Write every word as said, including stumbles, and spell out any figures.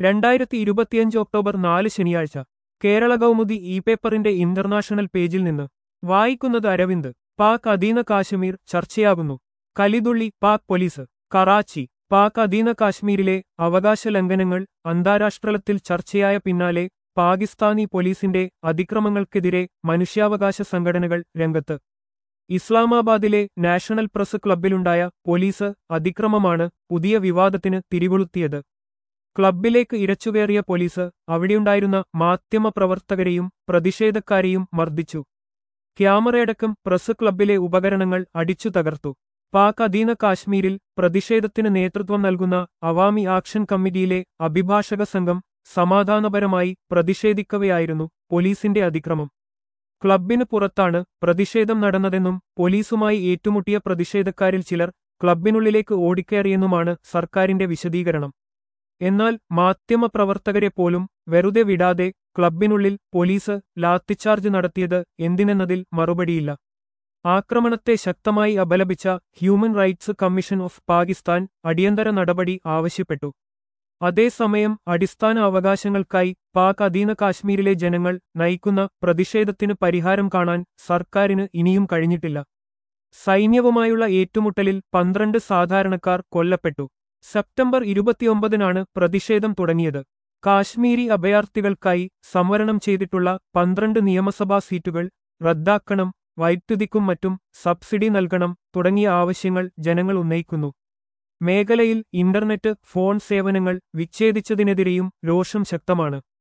രണ്ടായിരത്തി ഇരുപത്തിയഞ്ച് ഒക്ടോബർ നാല് ശനിയാഴ്ച കേരള കൗമുദി ഇ പേപ്പറിന്റെ ഇന്റർനാഷണൽ പേജിൽ നിന്ന് വായിക്കുന്നത് അരവിന്ദ്. പാക് അധീന കാശ്മീർ ചർച്ചയാകുന്നു. കലിതുള്ളി പാക് പോലീസ്. കറാച്ചി. പാക് അധീന കാശ്മീരിലെ അവകാശ ലംഘനങ്ങൾ അന്താരാഷ്ട്രതലത്തിൽ ചർച്ചയായ പിന്നാലെ പാകിസ്ഥാനി പോലീസിന്റെ അതിക്രമങ്ങൾക്കെതിരെ മനുഷ്യാവകാശ സംഘടനകൾ രംഗത്ത്. ഇസ്ലാമാബാദിലെ നാഷണൽ പ്രസ് ക്ലബ്ബിലുണ്ടായ പോലീസ് അതിക്രമമാണ് പുതിയ വിവാദത്തിന് തിരികൊളുത്തിയത്. ക്ലബ്ബിലേക്ക് ഇരച്ചുകയറിയ പോലീസ് അവിടെയുണ്ടായിരുന്ന മാധ്യമപ്രവർത്തകരെയും പ്രതിഷേധക്കാരെയും മർദ്ദിച്ചു. ക്യാമറയടക്കം പ്രസ് ക്ലബ്ബിലെ ഉപകരണങ്ങൾ അടിച്ചു തകർത്തു. പാക് അധീന കാശ്മീരിൽ പ്രതിഷേധത്തിന് നേതൃത്വം നൽകുന്ന അവാമി ആക്ഷൻ കമ്മിറ്റിയിലെ അഭിഭാഷക സംഘം സമാധാനപരമായി പ്രതിഷേധിക്കവെയായിരുന്നു പോലീസിന്റെ അതിക്രമം. ക്ലബ്ബിന് പുറത്താണ് പ്രതിഷേധം നടന്നതെന്നും പോലീസുമായി ഏറ്റുമുട്ടിയ പ്രതിഷേധക്കാരിൽ ചിലർ ക്ലബ്ബിനുള്ളിലേക്ക് ഓടിക്കയറിയെന്നുമാണ് സർക്കാരിന്റെ വിശദീകരണം. എന്നാൽ മാധ്യമപ്രവർത്തകരെ പോലും വെറുതെ വിടാതെ ക്ലബ്ബിനുള്ളിൽ പോലീസ് ലാത്തിച്ചാർജ് നടത്തിയത് എന്തിനെന്നതിൽ മറുപടിയില്ല. ആക്രമണത്തെ ശക്തമായി അപലപിച്ച human rights commission of Pakistan അടിയന്തര നടപടി ആവശ്യപ്പെട്ടു. അതേസമയം അടിസ്ഥാന അവകാശങ്ങൾക്കായി പാക് അധീന കാശ്മീരിലെ ജനങ്ങൾ നയിക്കുന്ന പ്രതിഷേധത്തിന് പരിഹാരം കാണാൻ സർക്കാരിന് ഇനിയും കഴിഞ്ഞിട്ടില്ല. സൈന്യവുമായുള്ള ഏറ്റുമുട്ടലിൽ പന്ത്രണ്ട് സാധാരണക്കാർ കൊല്ലപ്പെട്ടു. സെപ്റ്റംബർ ഇരുപത്തിയൊമ്പതിനാണ് പ്രതിഷേധം തുടങ്ങിയത്. കാശ്മീരി അഭയാർത്ഥികൾക്കായി സംവരണം ചെയ്തിട്ടുള്ള പന്ത്രണ്ട് നിയമസഭാ സീറ്റുകൾ റദ്ദാക്കണം, വൈദ്യുതിക്കും മറ്റും സബ്സിഡി നൽകണം തുടങ്ങിയ ആവശ്യങ്ങൾ ജനങ്ങൾ ഉന്നയിക്കുന്നു. മേഖലയിൽ ഇന്റർനെറ്റ്, ഫോൺ സേവനങ്ങൾ വിച്ഛേദിച്ചതിനെതിരെയും രോഷം ശക്തമാണ്.